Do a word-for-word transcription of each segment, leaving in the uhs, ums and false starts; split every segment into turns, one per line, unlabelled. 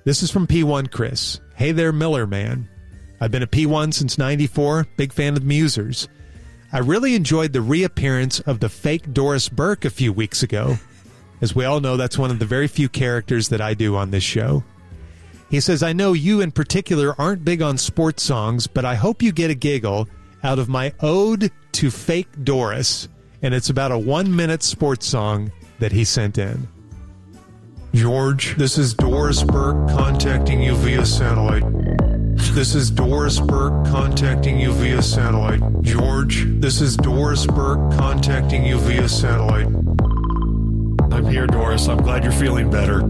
This is from P one Chris. Hey there, Miller man. I've been a P one since ninety-four. Big fan of the Musers. I really enjoyed the reappearance of the fake Doris Burke a few weeks ago. As we all know, that's one of the very few characters that I do on this show. He says, I know you in particular aren't big on sports songs, but I hope you get a giggle out of my ode to fake Doris. And it's about a one-minute sports song that he sent in. George, this is Doris Burke contacting you via satellite. This is Doris Burke contacting you via satellite. George, this is Doris Burke contacting you via satellite.
I'm here, Doris. I'm glad you're feeling better.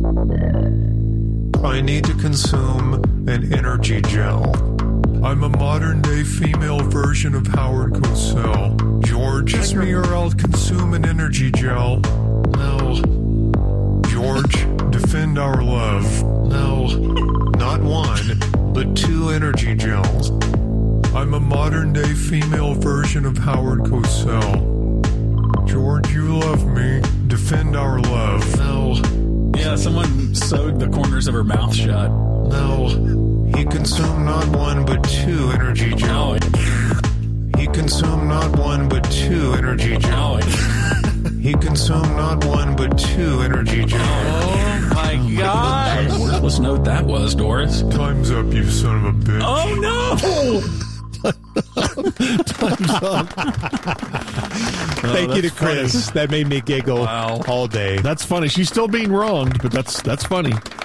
I need to consume an energy gel. I'm a modern-day female version of Howard Cosell. George, kiss me or I'll consume an energy gel. No. George, defend our love. No. Not one, but two energy gels. I'm a modern-day female version of Howard Cosell. George, you love me. Defend our love. No.
Yeah, someone sewed the corners of her mouth shut.
No. He consumed not one but two energy gels.
No.
He consumed not one but two energy gels.
No.
He consumed not one but two energy gels.
Oh my God!
What a worthless note that was, Doris.
Time's up, you son of a bitch.
Oh no!
Time's up. Thank
Oh,
you to
that's
Chris.
funny.
That made me giggle
Wow.
all day.
That's funny. She's still being wronged, but that's that's funny.